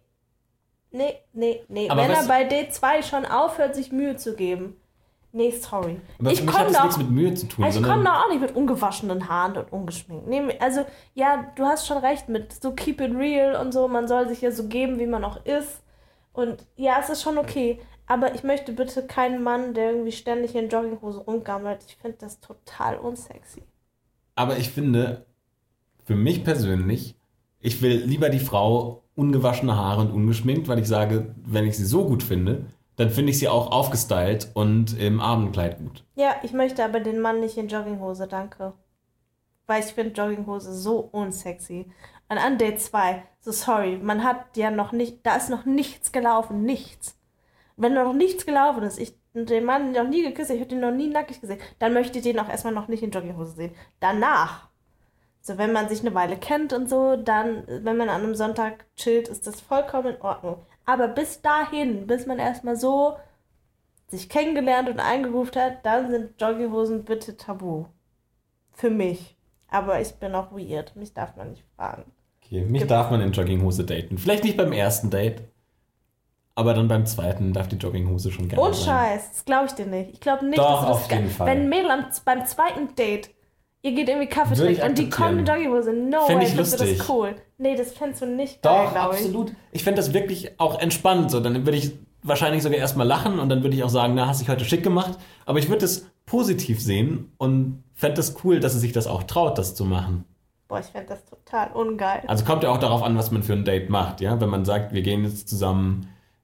Aber wenn er bei Date 2 schon aufhört, sich Mühe zu geben. Nee, sorry. Aber für mich hat das nichts mit Mühe zu tun. Ich komme da auch nicht mit ungewaschenen Haaren und ungeschminkt. Nee, also, ja, du hast schon recht mit so keep it real und so. Man soll sich ja so geben, wie man auch ist. Und ja, es ist schon okay. Aber ich möchte bitte keinen Mann, der irgendwie ständig in Jogginghose rumgammelt. Ich finde das total unsexy. Aber ich finde, für mich persönlich, ich will lieber die Frau ungewaschene Haare und ungeschminkt, weil ich sage, wenn ich sie so gut finde, dann finde ich sie auch aufgestylt und im Abendkleid gut. Ja, ich möchte aber den Mann nicht in Jogginghose, danke. Weil ich finde Jogginghose so unsexy. Und an Date 2, so sorry, man hat ja noch nicht, da ist noch nichts gelaufen, nichts. Wenn noch nichts gelaufen ist, ich den Mann noch nie geküsst, ich habe den noch nie nackig gesehen, dann möchte ich den auch erstmal noch nicht in Jogginghose sehen. Danach, so wenn man sich eine Weile kennt und so, dann, wenn man an einem Sonntag chillt, ist das vollkommen in Ordnung. Aber bis dahin, bis man erstmal so sich kennengelernt und eingegroovt hat, dann sind Jogginghosen bitte tabu. Für mich. Aber ich bin auch weird. Mich darf man nicht fragen. Okay, mich darf man in Jogginghose daten. Vielleicht nicht beim ersten Date, aber dann beim zweiten darf die Jogginghose schon gerne sein. Und Scheiß, das glaube ich dir nicht. Ich glaube nicht, doch, dass auf jeden Fall. Wenn ein Mädel beim zweiten Date, ihr geht irgendwie Kaffee trinken und die kommt in Jogginghose, no way, findest du das cool. Nee, das fändest du nicht geil, doch, glaube ich. absolut. Ich fände das wirklich auch entspannt. So, dann würde ich wahrscheinlich sogar erstmal lachen und dann würde ich auch sagen, na, hast dich heute schick gemacht. Aber ich würde es positiv sehen und fände das cool, dass sie sich das auch traut, das zu machen. Boah, ich fände das total ungeil. Also kommt ja auch darauf an, was man für ein Date macht, ja? Wenn man sagt, wir gehen jetzt zusammen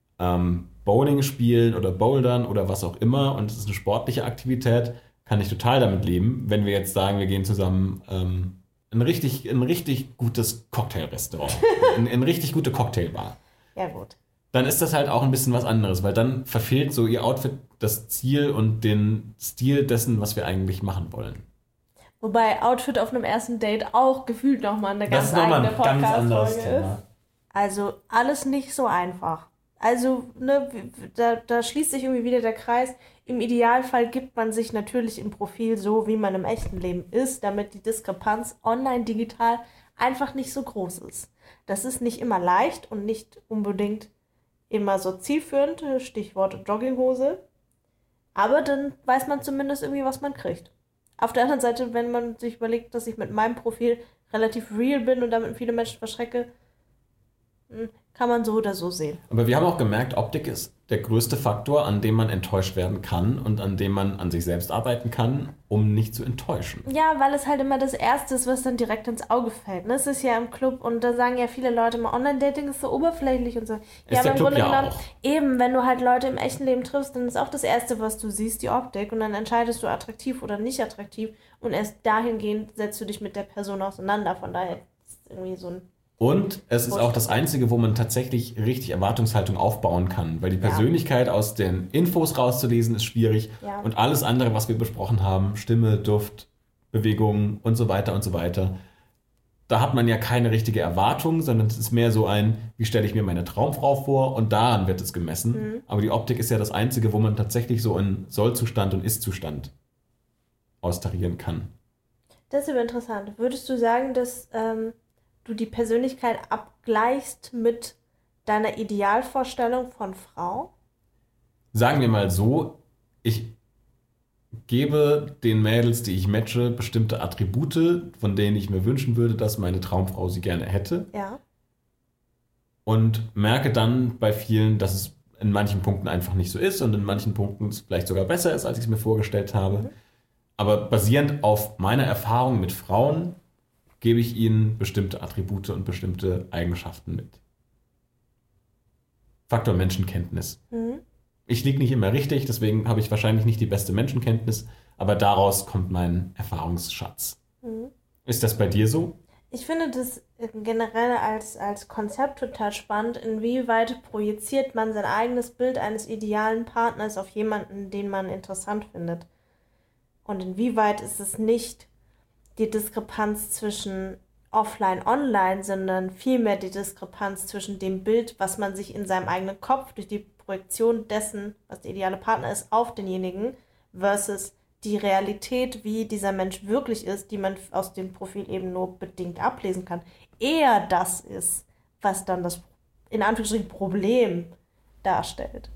Bowling spielen oder Bouldern oder was auch immer und es ist eine sportliche Aktivität, kann ich total damit leben. Wenn wir jetzt sagen, wir gehen zusammen in ein richtig gutes Cocktailrestaurant, in eine richtig gute Cocktailbar. Ja, gut. Dann ist das halt auch ein bisschen was anderes, weil dann verfehlt so ihr Outfit das Ziel und den Stil dessen, was wir eigentlich machen wollen. Wobei Outfit auf einem ersten Date auch gefühlt nochmal eine ganz Das eigene ist nochmal ein ganz anderes Podcast-Folge Thema. ist. Also alles nicht so einfach. Also, ne, da schließt sich irgendwie wieder der Kreis. Im Idealfall gibt man sich natürlich im Profil so, wie man im echten Leben ist, damit die Diskrepanz online, digital einfach nicht so groß ist. Das ist nicht immer leicht und nicht unbedingt immer so zielführend, Stichwort Jogginghose. Aber dann weiß man zumindest irgendwie, was man kriegt. Auf der anderen Seite, wenn man sich überlegt, dass ich mit meinem Profil relativ real bin und damit viele Menschen verschrecke, kann man so oder so sehen. Aber wir haben auch gemerkt, Optik ist der größte Faktor, an dem man enttäuscht werden kann und an dem man an sich selbst arbeiten kann, um nicht zu enttäuschen. Ja, weil es halt immer das Erste ist, was dann direkt ins Auge fällt. Es ist ja im Club und da sagen ja viele Leute immer, Online-Dating ist so oberflächlich und so. Ja, aber im Grunde genommen, eben, wenn du halt Leute im echten Leben triffst, dann ist auch das Erste, was du siehst, die Optik und dann entscheidest du attraktiv oder nicht attraktiv und erst dahingehend setzt du dich mit der Person auseinander. Von daher ist es irgendwie so ein... Und es ist auch das Einzige, wo man tatsächlich richtig Erwartungshaltung aufbauen kann, weil die Persönlichkeit aus den Infos rauszulesen ist schwierig und alles andere, was wir besprochen haben, Stimme, Duft, Bewegung und so weiter, da hat man ja keine richtige Erwartung, sondern es ist mehr so ein, wie stelle ich mir meine Traumfrau vor und daran wird es gemessen. Aber die Optik ist ja das Einzige, wo man tatsächlich so einen Soll-Zustand und Ist-Zustand austarieren kann. Das ist aber interessant. Würdest du sagen, dass... du die Persönlichkeit abgleichst mit deiner Idealvorstellung von Frau? Sagen wir mal so, ich gebe den Mädels, die ich matche, bestimmte Attribute, von denen ich mir wünschen würde, dass meine Traumfrau sie gerne hätte. Ja. und merke dann bei vielen, dass es in manchen Punkten einfach nicht so ist und in manchen Punkten es vielleicht sogar besser ist, als ich es mir vorgestellt habe. Aber basierend auf meiner Erfahrung mit Frauen gebe ich ihnen bestimmte Attribute und bestimmte Eigenschaften mit. Faktor Menschenkenntnis. Ich liege nicht immer richtig, deswegen habe ich wahrscheinlich nicht die beste Menschenkenntnis, aber daraus kommt mein Erfahrungsschatz. Ist das bei dir so? Ich finde das generell als Konzept total spannend. Inwieweit projiziert man sein eigenes Bild eines idealen Partners auf jemanden, den man interessant findet? Und inwieweit ist es nicht die Diskrepanz zwischen offline-online, sondern vielmehr die Diskrepanz zwischen dem Bild, was man sich in seinem eigenen Kopf durch die Projektion dessen, was der ideale Partner ist, auf denjenigen, versus die Realität, wie dieser Mensch wirklich ist, die man aus dem Profil eben nur bedingt ablesen kann, eher das ist, was dann das, in Anführungsstrichen, Problem darstellt.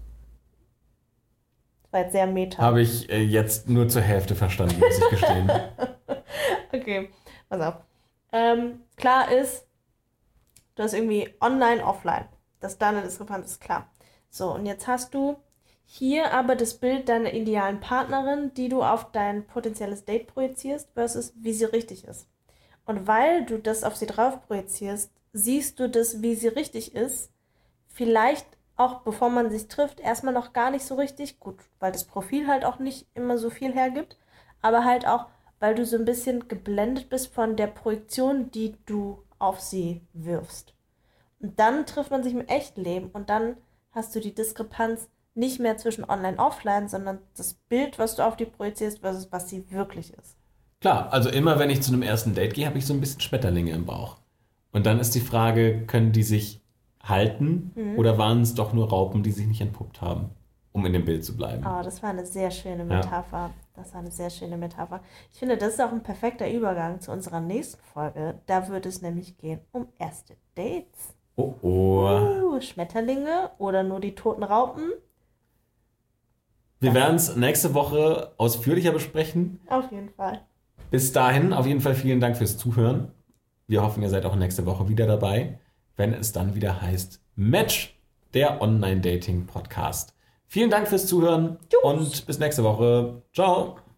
Das war jetzt sehr meta. Habe ich jetzt nur zur Hälfte verstanden, muss ich gestehen. Okay, pass auf. Klar ist, du hast irgendwie online, offline. Dass da eine Diskrepanz ist, klar. So, und jetzt hast du hier aber das Bild deiner idealen Partnerin, die du auf dein potenzielles Date projizierst, versus wie sie richtig ist. Und weil du das auf sie drauf projizierst, siehst du das, wie sie richtig ist, vielleicht auch bevor man sich trifft, erstmal noch gar nicht so richtig gut, weil das Profil halt auch nicht immer so viel hergibt, aber halt auch, weil du so ein bisschen geblendet bist von der Projektion, die du auf sie wirfst. Und dann trifft man sich im echten Leben und dann hast du die Diskrepanz nicht mehr zwischen online und offline, sondern das Bild, was du auf die projizierst, versus was sie wirklich ist. Klar, also immer wenn ich zu einem ersten Date gehe, habe ich so ein bisschen Schmetterlinge im Bauch. Und dann ist die Frage, können die sich halten oder waren es doch nur Raupen, die sich nicht entpuppt haben, um in dem Bild zu bleiben? Oh, das war eine sehr schöne Metapher. Ja. Das war eine sehr schöne Metapher. Ich finde, das ist auch ein perfekter Übergang zu unserer nächsten Folge. Da wird es nämlich gehen um erste Dates. Schmetterlinge oder nur die toten Raupen? Wir werden es nächste Woche ausführlicher besprechen. Auf jeden Fall. Bis dahin, auf jeden Fall vielen Dank fürs Zuhören. Wir hoffen, ihr seid auch nächste Woche wieder dabei, wenn es dann wieder heißt Match, der Online-Dating-Podcast. Vielen Dank fürs Zuhören und bis nächste Woche. Ciao.